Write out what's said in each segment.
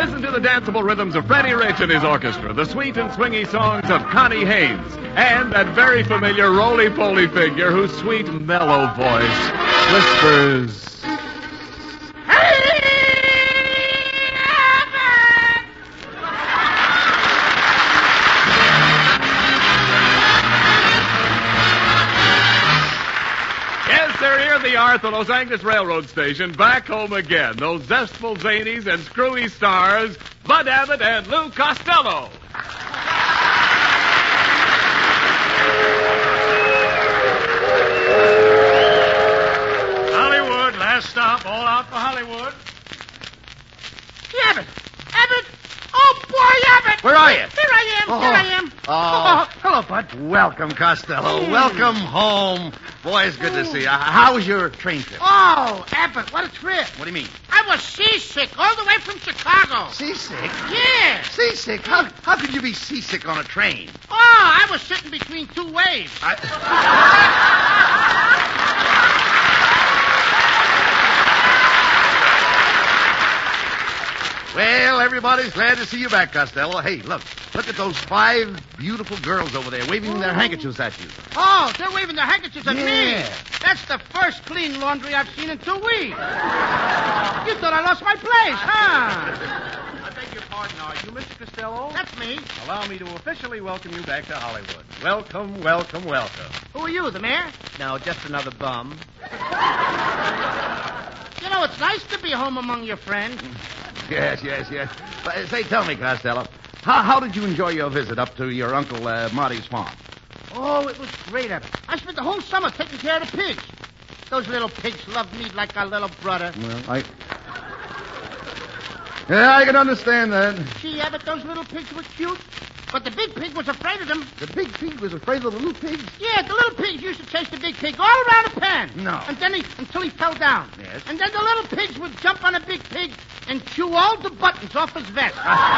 Listen to the danceable rhythms of Freddie Rich and his orchestra, the sweet and swingy songs of Connie Haynes, and that very familiar roly-poly figure whose sweet, mellow voice whispers... They're here at the Arthur Los Angeles Railroad Station, back home again. Those zestful zanies and screwy stars, Bud Abbott and Lou Costello. Hollywood, last stop, all out for Hollywood. Abbott! Abbott! Oh, boy, Abbott! Where are you? Here I am. Oh. Hello, Bud. Welcome, Costello. Welcome home. Boy, it's good to see you. How was your train trip? Oh, Abbott, what a trip. What do you mean? I was seasick all the way from Chicago. Seasick? Yeah. Seasick? How could you be seasick on a train? Oh, I was sitting between two waves. Well, everybody's glad to see you back, Costello. Hey, look at those 5 beautiful girls over there waving their handkerchiefs at you. Oh, they're waving their handkerchiefs at me. Yeah. That's the first clean laundry I've seen in 2 weeks. You thought I lost my place, huh? I beg your pardon, are you Mr. Costello? That's me. Allow me to officially welcome you back to Hollywood. Welcome, welcome, welcome. Who are you, the mayor? No, just another bum. You know, it's nice to be home among your friends. Yes. But, say, tell me, Costello, how did you enjoy your visit up to your Uncle Marty's farm? Oh, it was great, Abbott. I spent the whole summer taking care of the pigs. Those little pigs loved me like a little brother. Well, I can understand that. Gee, Abbott, those little pigs were cute. But the big pig was afraid of them. The big pig was afraid of the little pigs? Yeah, the little pigs used to chase the big pig all around the pen. No. And then until he fell down. Yes. And then the little pigs would jump on a big pig and chew all the buttons off his vest.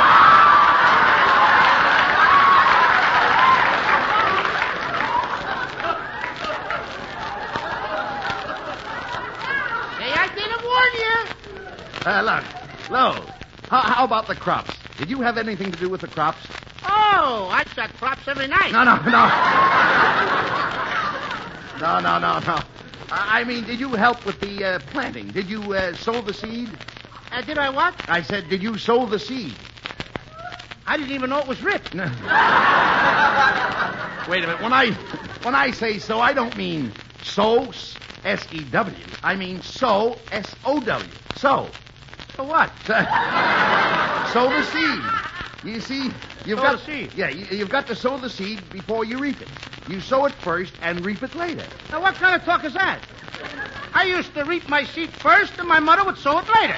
Hey, I didn't warn you. Look, Lo, how about the crops? Did you have anything to do with the crops? Oh, I shot crops every night. No. No. I mean, did you help with the planting? Did you sow the seed? Did I what? I said, did you sow the seed? I didn't even know it was ripped. No. Wait a minute. When I say sow, I don't mean sow, S-E-W. I mean sow, S-O-W. Sow. For what? Sow the seed. You see, you've got the seed. Yeah, you've got to sow the seed before you reap it. You sow it first and reap it later. Now, what kind of talk is that? I used to reap my seed first, and my mother would sow it later.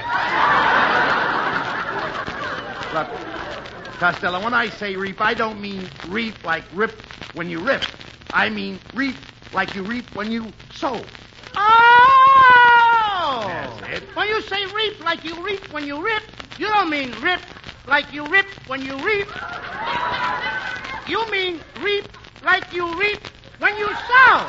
Look, Costello, when I say reap, I don't mean reap like rip when you rip. I mean reap like you reap when you sow. Oh! That's it. When you say reap like you reap when you rip, you don't mean rip like you rip when you reap. You mean reap like you reap when you sow.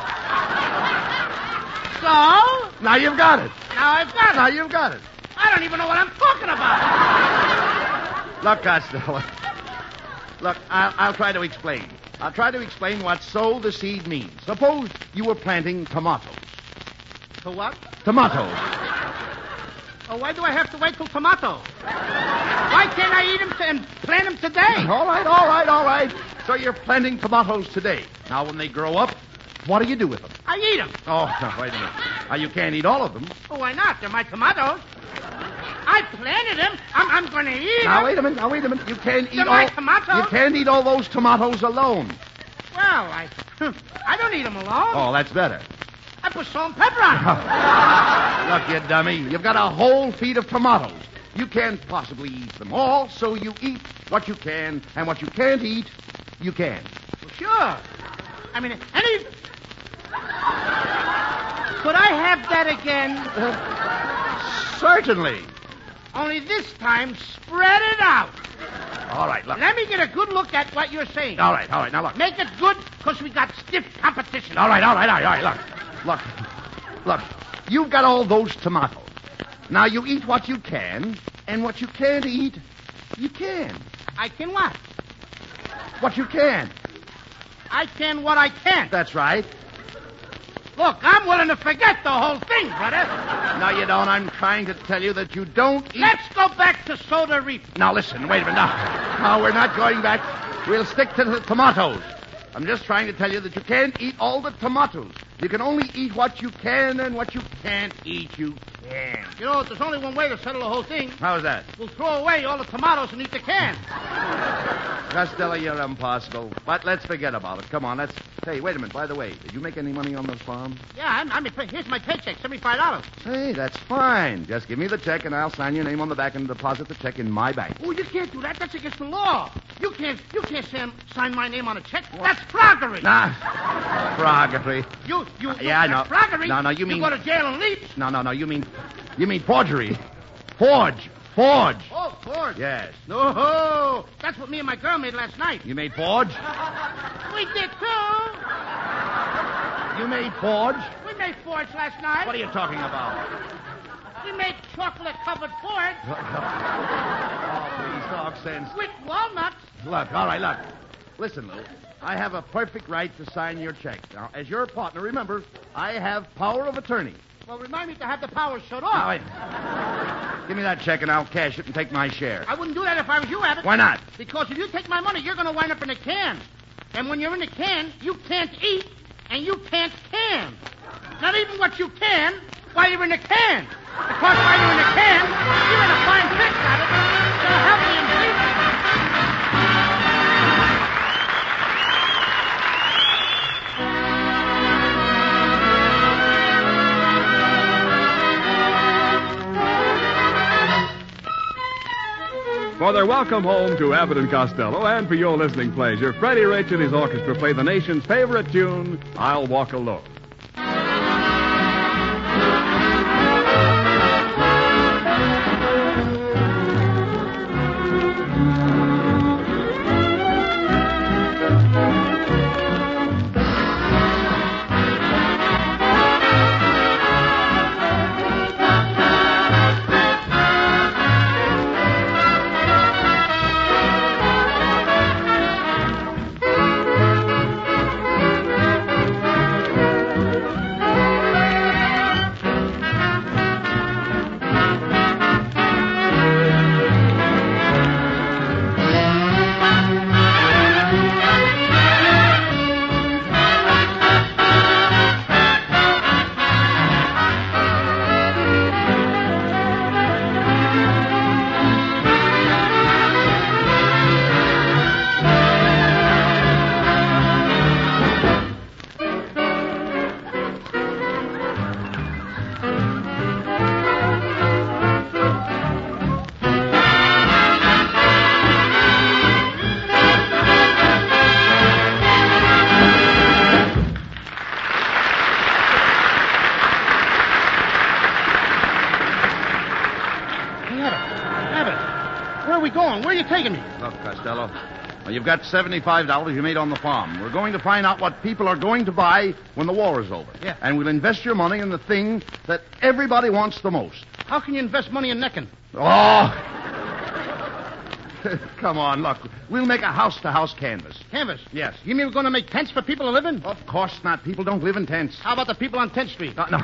So? Now you've got it. Now I've got it. Now you've got it. I don't even know what I'm talking about. Look, Costello. Look, I'll try to explain. I'll try to explain what sow the seed means. Suppose you were planting tomatoes. To what? Tomatoes. Oh, why do I have to wait till tomato? Why can't I eat them and plant them today? All right. So you're planting tomatoes today. Now, when they grow up, what do you do with them? I eat them. Oh, no, wait a minute. Now, you can't eat all of them. Oh, why not? They're my tomatoes. I planted them. I'm going to eat them. Now, wait a minute. You can't eat They're my tomatoes. You can't eat all those tomatoes alone. Well, I don't eat them alone. Oh, that's better. I put salt and pepper on them. Look, you dummy. You've got a whole feed of tomatoes. You can't possibly eat them all, so you eat what you can, and what you can't eat, you can. Well, sure. I mean, could I have that again? Certainly. Only this time, spread it out. All right, look. Let me get a good look at what you're saying. All right. Now, look. Make it good, because we got stiff competition. All right. Look. You've got all those tomatoes. Now, you eat what you can, and what you can't eat, You can. I can what? What you can. I can what I can't. That's right. Look, I'm willing to forget the whole thing, brother. No, you don't. I'm trying to tell you that you don't eat... Let's go back to soda reef. Now, listen, wait a minute. No, we're not going back. We'll stick to the tomatoes. I'm just trying to tell you that you can't eat all the tomatoes. You can only eat what you can, and what you can't eat, you can. You know, there's only one way to settle the whole thing. How's that? We'll throw away all the tomatoes and eat the can. Costello, you're impossible. But let's forget about it. Come on, let's... Hey, wait a minute. By the way, did you make any money on the farm? Yeah, here's my paycheck, $75. Hey, that's fine. Just give me the check, and I'll sign your name on the back and deposit the check in my bank. Oh, you can't do that. That's against the law. You can't sign my name on a check. That's froggery. Nah, froggery. Yeah, I know. Froggery. No, you mean... You go to jail and leave. No, you mean forgery. Forge. Oh, forge. Yes. No, that's what me and my girl made last night. You made forge? We did too. You made forge? We made forge last night. What are you talking about? We made chocolate-covered forge. Oh, please, talk sense. With walnuts. Look, all right, look. Listen, Lou. I have a perfect right to sign your check. Now, as your partner, remember, I have power of attorney. Well, remind me to have the power shut Now, off. wait. Give me that check and I'll cash it and take my share. I wouldn't do that if I was you, Abbott. Why not? Because if you take my money, you're going to wind up in a can. And when you're in a can, you can't eat and you can't can. Not even what you can while you're in a can. Because while you're in a can, you're in a fine fix, Abbott. So help me and please me. For their welcome home to Abbott and Costello, and for your listening pleasure, Freddie Rich and his orchestra play the nation's favorite tune, I'll Walk Alone. Where are we going? Where are you taking me? Look, Costello, well, you've got $75 you made on the farm. We're going to find out what people are going to buy when the war is over. Yeah. And we'll invest your money in the thing that everybody wants the most. How can you invest money in necking? Oh! Come on, look. We'll make a house-to-house canvas. Canvas? Yes. You mean we're going to make tents for people to live in? Of course not. People don't live in tents. How about the people on 10th Street? No.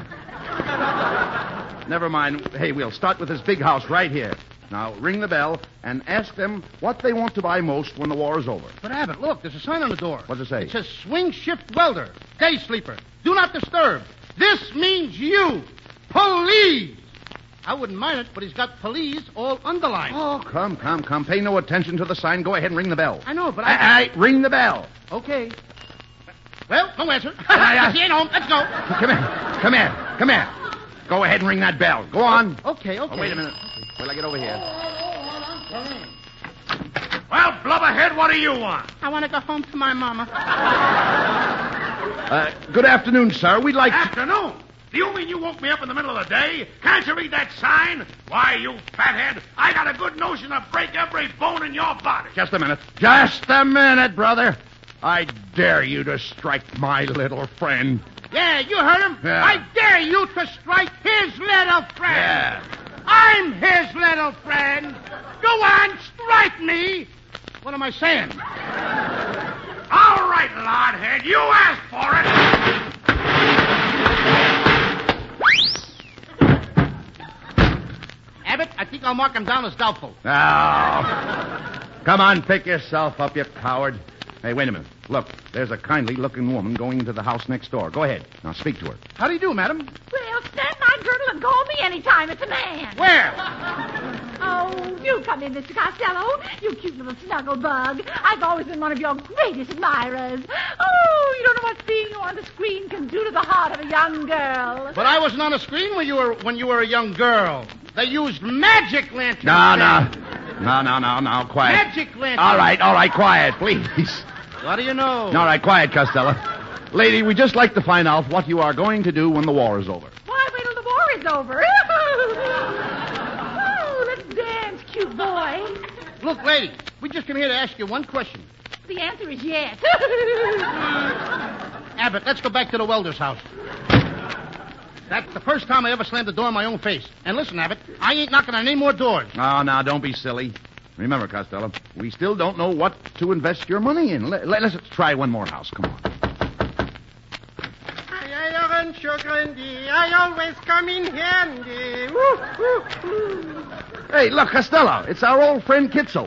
Never mind. Hey, we'll start with this big house right here. Now, ring the bell and ask them what they want to buy most when the war is over. But, Abbott, look, there's a sign on the door. What's it say? It says swing shift welder, day sleeper, do not disturb. This means you, police. I wouldn't mind it, but he's got police all underlined. Oh, come. Pay no attention to the sign. Go ahead and ring the bell. I know, but ring the bell. Okay. Well, no answer. He ain't home. Let's go. Come here. Go ahead and ring that bell. Go on. Okay. Oh, wait a minute. Till I get over here. Well, blubberhead, what do you want? I want to go home to my mama. Good afternoon, sir. We'd like Afternoon? Do you mean you woke me up in the middle of the day? Can't you read that sign? Why, you fathead, I got a good notion to break every bone in your body. Just a minute. Just a minute, brother. I dare you to strike my little friend. Yeah, you heard him. Yeah. I dare you to strike his little friend. Yeah. I'm his little friend. Go on, strike. like me. What am I saying? All right, Lodhead, you asked for it. Abbott, I think I'll mark him down as doubtful. Now, come on, pick yourself up, you coward. Hey, wait a minute. Look, there's a kindly-looking woman going into the house next door. Go ahead. Now, speak to her. How do you do, madam? Well, stand my girdle and call me anytime it's a man. Where? Oh, you come in, Mr. Costello. You cute little snuggle bug. I've always been one of your greatest admirers. Oh, you don't know what seeing you on the screen can do to the heart of a young girl. But I wasn't on the screen when you were a young girl. They used magic lanterns. No, quiet. Magic lanterns. All right, quiet, please. What do you know? All right, quiet, Costello. Lady, we'd just like to find out what you are going to do when the war is over. Why, wait till the war is over. Oh, let's dance, cute boy. Look, lady, we just came here to ask you one question. The answer is yes. Abbott, let's go back to the welder's house. That's the first time I ever slammed the door in my own face. And listen, Abbott, I ain't knocking on any more doors. Oh, now, don't be silly. Remember, Costello, we still don't know what to invest your money in. Let's try one more house. Come on. Iron sugar and I always come in handy. Woo, woo, woo. Hey, look, Costello, it's our old friend Kitzel.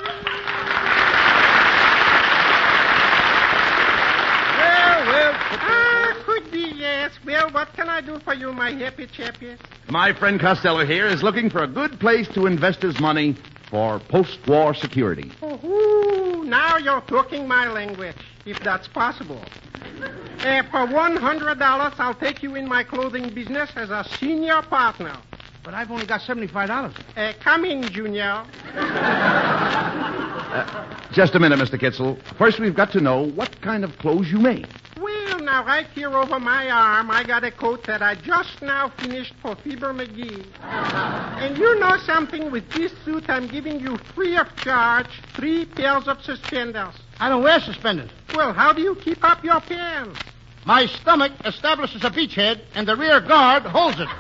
Could be, yes. Well, what can I do for you, my happy chappy? My friend Costello here is looking for a good place to invest his money for post-war security. Oh, now you're talking my language, if that's possible. For $100, I'll take you in my clothing business as a senior partner. But I've only got $75. Come in, Junior. Just a minute, Mr. Kitzel. First, we've got to know what kind of clothes you make. Well, now, right here over my arm, I got a coat that I just now finished for Fibber McGee. And you know something? With this suit, I'm giving you free of charge 3 pairs of suspenders. I don't wear suspenders. Well, how do you keep up your pants? My stomach establishes a beachhead, and the rear guard holds it.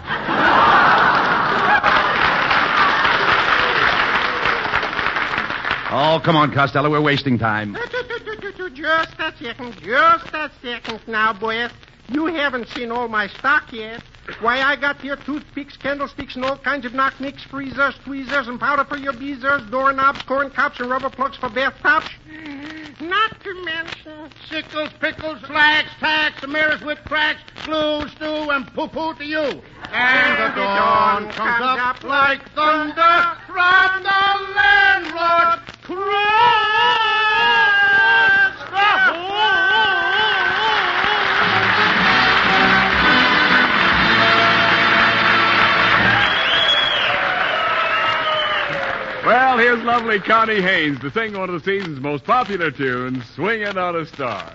Oh, come on, Costello. We're wasting time. Just a second. Now, boys, you haven't seen all my stock yet. Why, I got here toothpicks, candlesticks, and all kinds of knock-nicks, freezers, tweezers, and powder for your beezers, doorknobs, corn cobs, and rubber plugs for bathtubs. Not to mention Sickles, pickles, flags, tacks, mirrors with cracks, glue, stew, and poo-poo to you. And the dawn comes up like thunder from the landlord. Cross the Well, here's lovely Connie Haynes to sing one of the season's most popular tunes, Swingin' on a Star.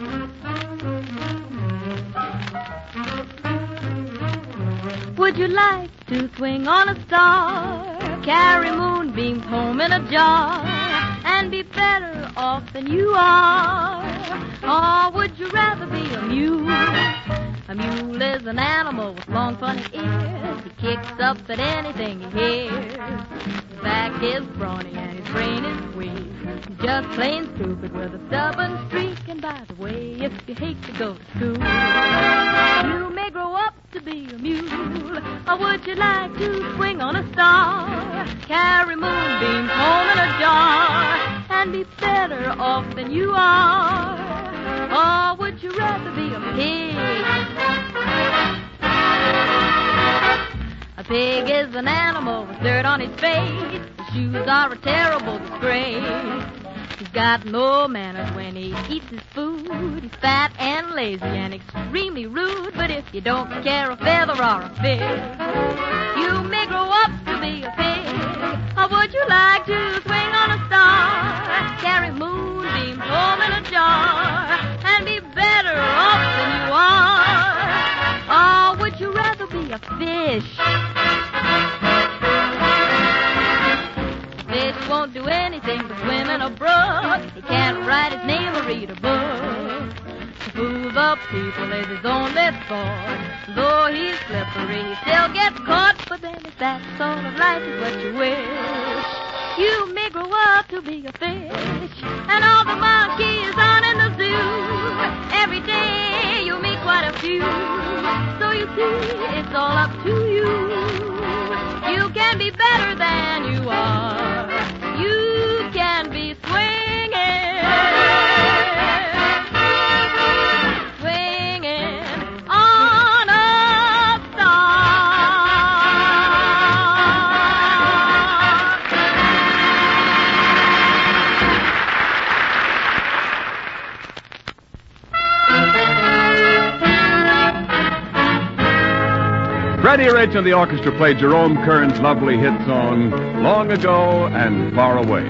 Would you like to swing on a star, carry moonbeams home in a jar, and be better off than you are? Or would you rather be a mule? A mule is an animal with long, funny ears. He kicks up at anything he hears. His back is brawny and his brain is weak. He's just plain stupid with a stubborn streak. And by the way, if you hate to go to school, you may grow up to be a mule. Or would you like to swing on a star, carry moonbeams home in a jar, and be better off than you are? Or would you rather be a pig? A pig is an animal with dirt on his face. His shoes are a terrible disgrace. He's got no manners when he eats his food. He's fat and lazy and extremely rude. But if you don't care a feather or a fig, you may grow up to be a pig. Or would you like to swing on a star, carry moonbeams home in a jar, and be better off than you are? Or would you rather be a fish? Fish won't do anything but swim in a brook. He can't write his name or read a book. To fool the people is his only sport. Though he's slippery, he still gets caught. But then if that sort of life is what you wish, You may grow up to be a fish, and all the monkeys on in the zoo. Every day you'll meet quite a few. So you see, it's all up to you. You can be better than you are. You can be swinging on a star. Freddie Rich and the orchestra played Jerome Kern's lovely hit song, Long Ago and Far Away.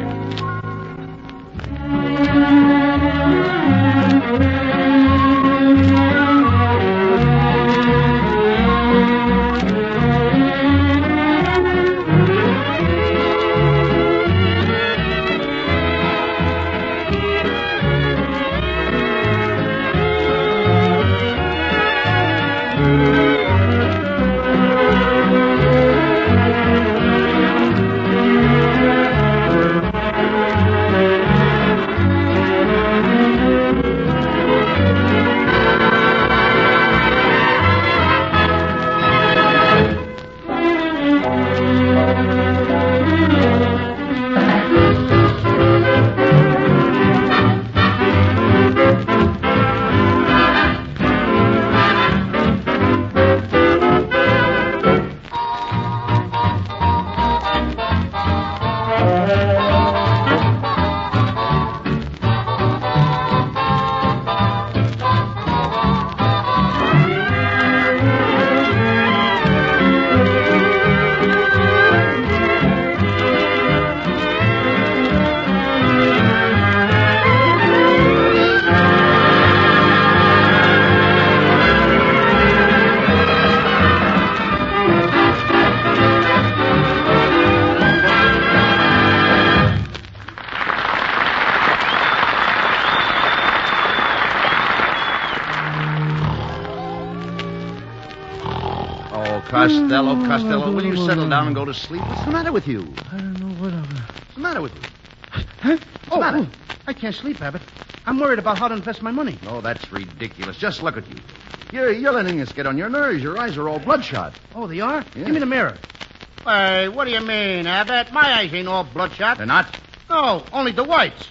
Costello, will you settle down and go to sleep? What's the matter with you? I don't know what What's the matter with you? Huh? What's the matter? I can't sleep, Abbott. I'm worried about how to invest my money. Oh, that's ridiculous. Just look at you. You're letting us get on your nerves. Your eyes are all bloodshot. Oh, they are? Yeah. Give me the mirror. Hey, what do you mean, Abbott? My eyes ain't all bloodshot. They're not? No, only the whites.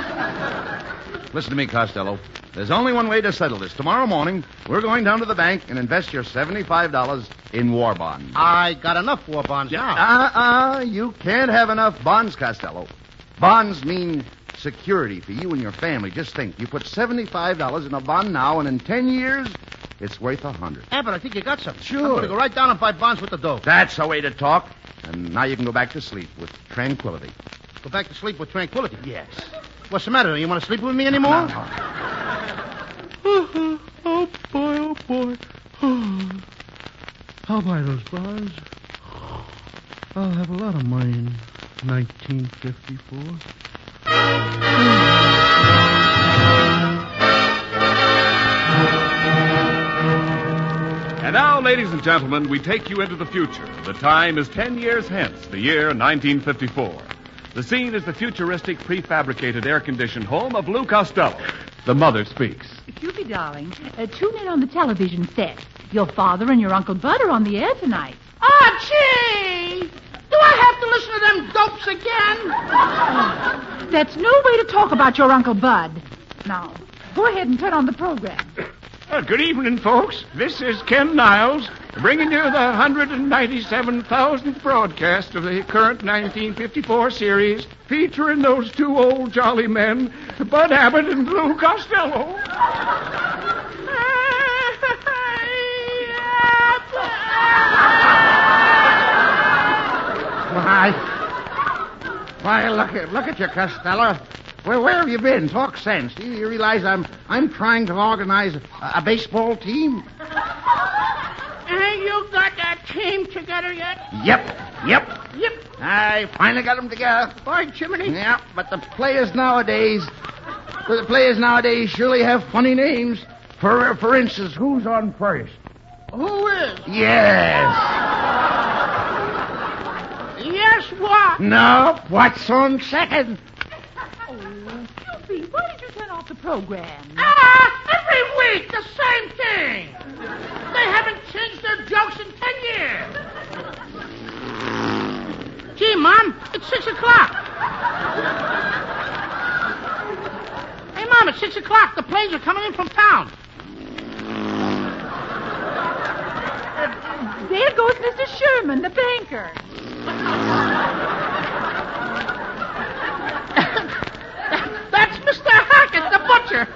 Listen to me, Costello. There's only one way to settle this. Tomorrow morning, we're going down to the bank and invest your $75 in war bonds. I got enough war bonds now. You can't have enough bonds, Costello. Bonds mean security for you and your family. Just think, you put $75 in a bond now, and in 10 years, it's worth $100. Abbott, I think you got something. Sure. I'm going to go right down and buy bonds with the dough. That's the way to talk. And now you can go back to sleep with tranquility. Go back to sleep with tranquility. Yes. What's the matter? You want to sleep with me anymore? No. Oh, boy. I'll buy those bonds. I'll have a lot of money in 1954. And now, ladies and gentlemen, we take you into the future. The time is 10 years hence, the year 1954. The scene is the futuristic, prefabricated, air-conditioned home of Lou Costello. The mother speaks. Cupie, darling, tune in on the television set. Your father and your Uncle Bud are on the air tonight. Ah, gee! Do I have to listen to them dopes again? That's no way to talk about your Uncle Bud. Now, go ahead and turn on the program. Good evening, folks. This is Ken Niles, bringing you the 197,000th broadcast of the current 1954 series, featuring those two old jolly men, Bud Abbott and Lou Costello. Why, look at you, Costello. Where have you been? Talk sense. You realize I'm trying to organize a baseball team? Ain't you got that team together yet? Yep. Yep. I finally got them together. By Jiminy. Yeah, but the players nowadays surely have funny names. For instance, who's on first? Who is? Yes. Yes, what? No, what's on second? Oh, Cupid, why did you turn off the program? Every week, the same thing. They haven't changed their jokes in 10 years. Gee, Mom, it's 6 o'clock. Hey, Mom, it's 6 o'clock. The planes are coming in from town. There goes Mr. Sherman, the banker. That's Mr. Hackett, the butcher.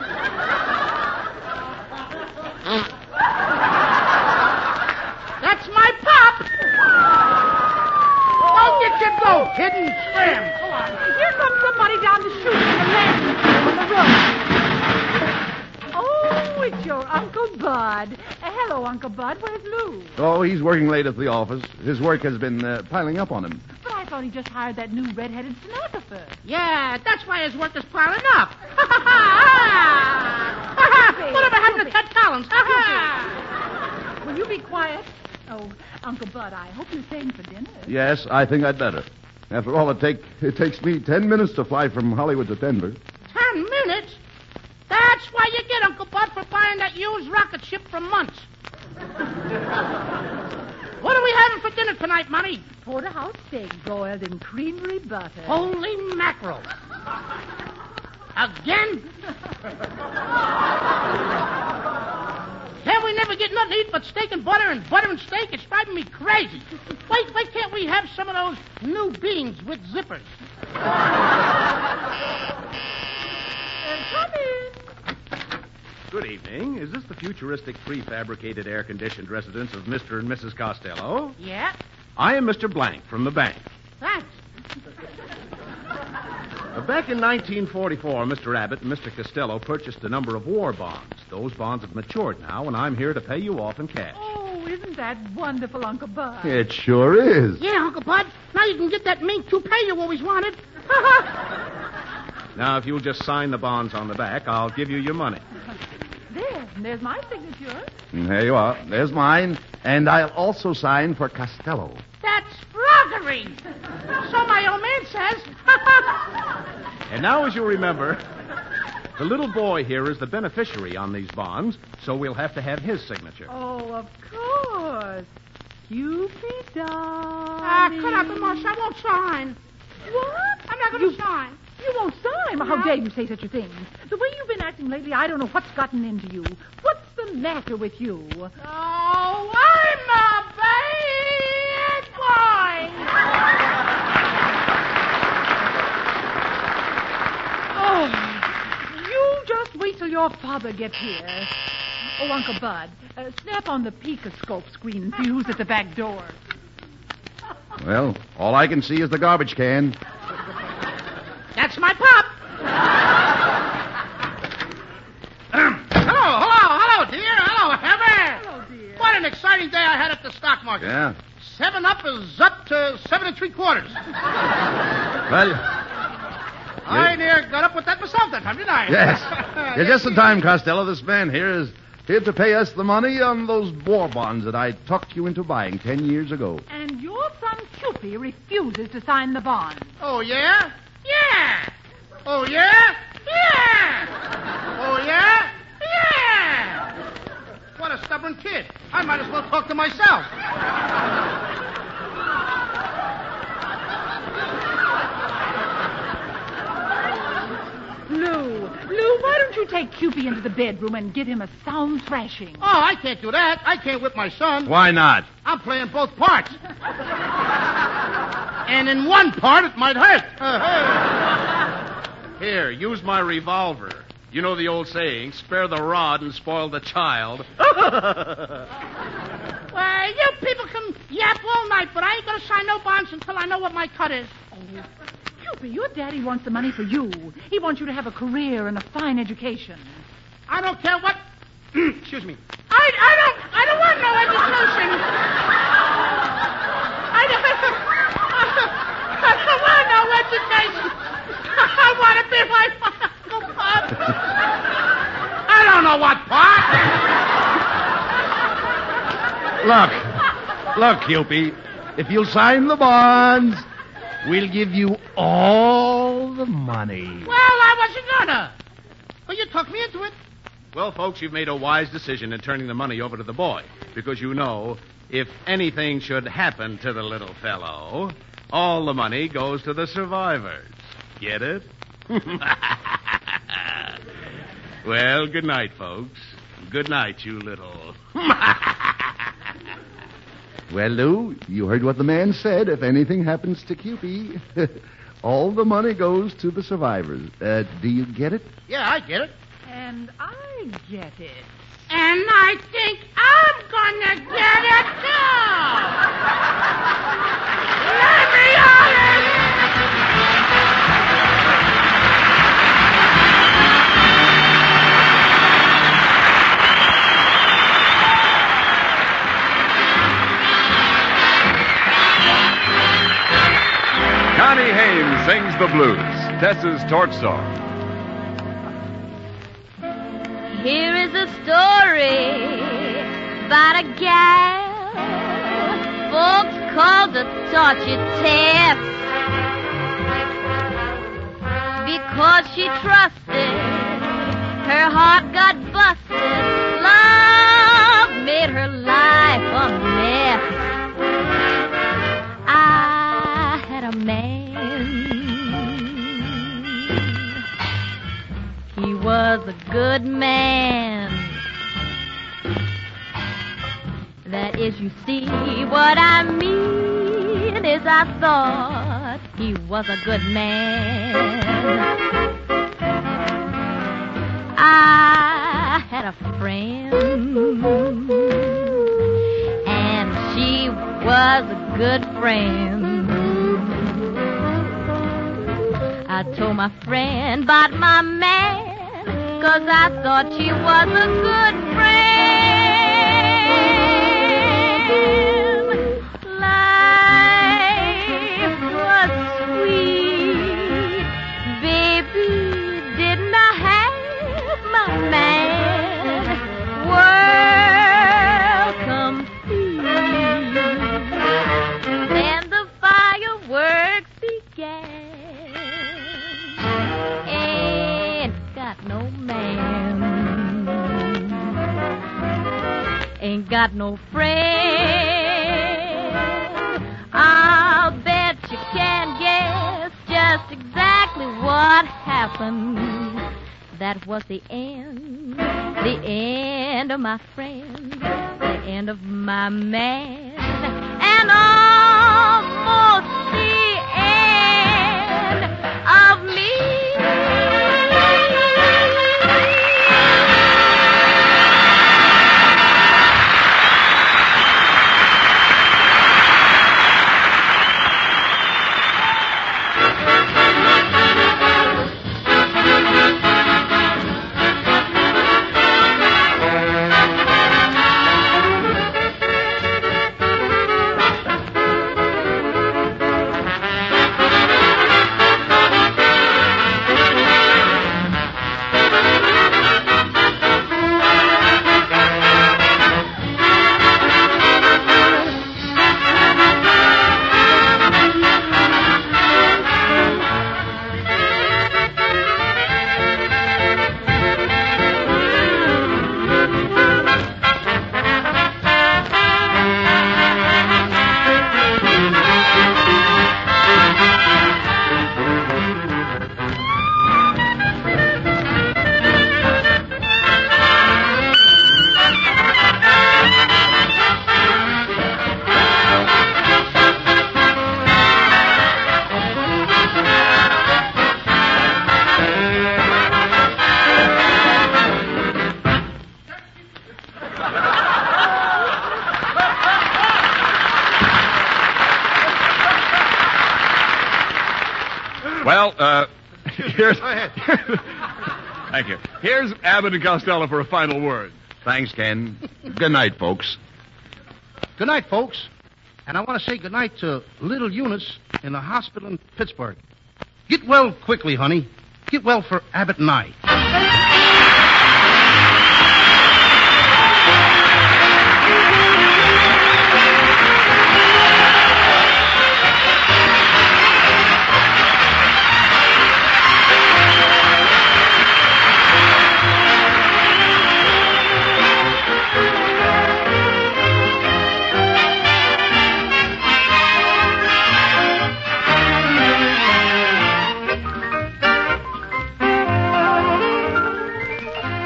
That's my pop. I'll get your goat, hidden trim. Here comes somebody down the chute from the landing on the road. Oh, it's your Uncle Bud. Hello, Uncle Bud. Where's Lou? Oh, he's working late at the office. His work has been piling up on him. But I thought he just hired that new red-headed stenographer. Yeah, that's why his work is piling up. Whatever happened to Ted Collins? Will you be quiet? Oh, Uncle Bud, I hope you're staying for dinner. Yes, I think I'd better. After all, it takes me 10 minutes to fly from Hollywood to Denver. 10 minutes? That's why you get Uncle Bud for buying that used rocket ship for months. What are we having for dinner tonight, Monty? Porterhouse steak broiled in creamery butter. Holy mackerel. Again? Can't we never get nothing to eat but steak and butter and steak? It's driving me crazy. Why can't we have some of those new beans with zippers? Come in. Good evening. Is this the futuristic prefabricated air-conditioned residence of Mr. and Mrs. Costello? Yeah? I am Mr. Blank from the bank. Thanks. Back in 1944, Mr. Abbott and Mr. Costello purchased a number of war bonds. Those bonds have matured now, and I'm here to pay you off in cash. Oh, isn't that wonderful, Uncle Bud? It sure is. Yeah, Uncle Bud. Now you can get that mink toupee you always wanted. Now, if you'll just sign the bonds on the back, I'll give you your money. There's my signature. There you are. There's mine. And I'll also sign for Costello. That's froggery. So my old man says. And now, as you remember, the little boy here is the beneficiary on these bonds, so we'll have to have his signature. Oh, of course. Cupid, darling. Cut out the mush. I won't sign. What? I'm not going to sign. You won't sign? Well, how dare you say such a thing? The way you've been acting lately, I don't know what's gotten into you. What's the matter with you? Oh, I'm a bad boy. Oh, you just wait till your father gets here. Oh, Uncle Bud, snap on the Picoscope screen and see who's at the back door. Well, all I can see is the garbage can. That's my pop. Hello, dear. Hello, Heather. Hello, dear. What an exciting day I had at the stock market. Yeah. 7 Up is up to 7 3/4. Well, I near got up with that myself that time, didn't I? yes. You're just in time, Costello. This man here is here to pay us the money on those war bonds that I talked you into buying 10 years ago. And your son Cupid refuses to sign the bond. Oh, yeah? Yeah. Oh, yeah? Yeah. Oh, yeah? Yeah. What a stubborn kid. I might as well talk to myself. Lou, why don't you take Cupid into the bedroom and give him a sound thrashing? Oh, I can't do that. I can't whip my son. Why not? I'm playing both parts. And in one part, it might hurt. Here, use my revolver. You know the old saying, spare the rod and spoil the child. Well, you people can yap all night, but I ain't going to sign no bonds until I know what my cut is. Oh, Cupid, your daddy wants the money for you. He wants you to have a career and a fine education. I don't care what... Excuse me. I don't want no education. I don't want no education. I want to be like my Uncle Pop. I don't know what part. Look, Cupid. If you'll sign the bonds, We'll give you all the money. Well, I wasn't gonna. But you talked me into it. Well, folks, you've made a wise decision in turning the money over to the boy. Because you know, if anything should happen to the little fellow, all the money goes to the survivors. Get it? Well, good night, folks. Good night, you little... Well, Lou, you heard what the man said. If anything happens to Cupid, all the money goes to the survivors. Do you get it? Yeah, I get it. And I get it. And I think I'm gonna get it, too. Let me on it! Connie Haynes sings the blues, Tess's torch song. Here is a story about a gal folks call the tortured Tess, because she trusted, her heart got busted, love made her life a mess. I had a man, he was a good man. That is, you see, what I mean is I thought he was a good man. I had a friend, and she was a good friend. I told my friend about my man, 'cause I thought she was a good friend. Life was sweet, baby, didn't I have my man? World complete. Then the fireworks began. Ain't got no man, ain't got no friend. I'll bet you can guess just exactly what happened. That was the end of my friend, the end of my man, and almost the end of me. Well, here's... Thank you. Here's Abbott and Costello for a final word. Thanks, Ken. Good night, folks. Good night, folks. And I want to say good night to little Eunice in the hospital in Pittsburgh. Get well quickly, honey. Get well for Abbott and I.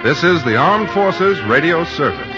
This is the Armed Forces Radio Service.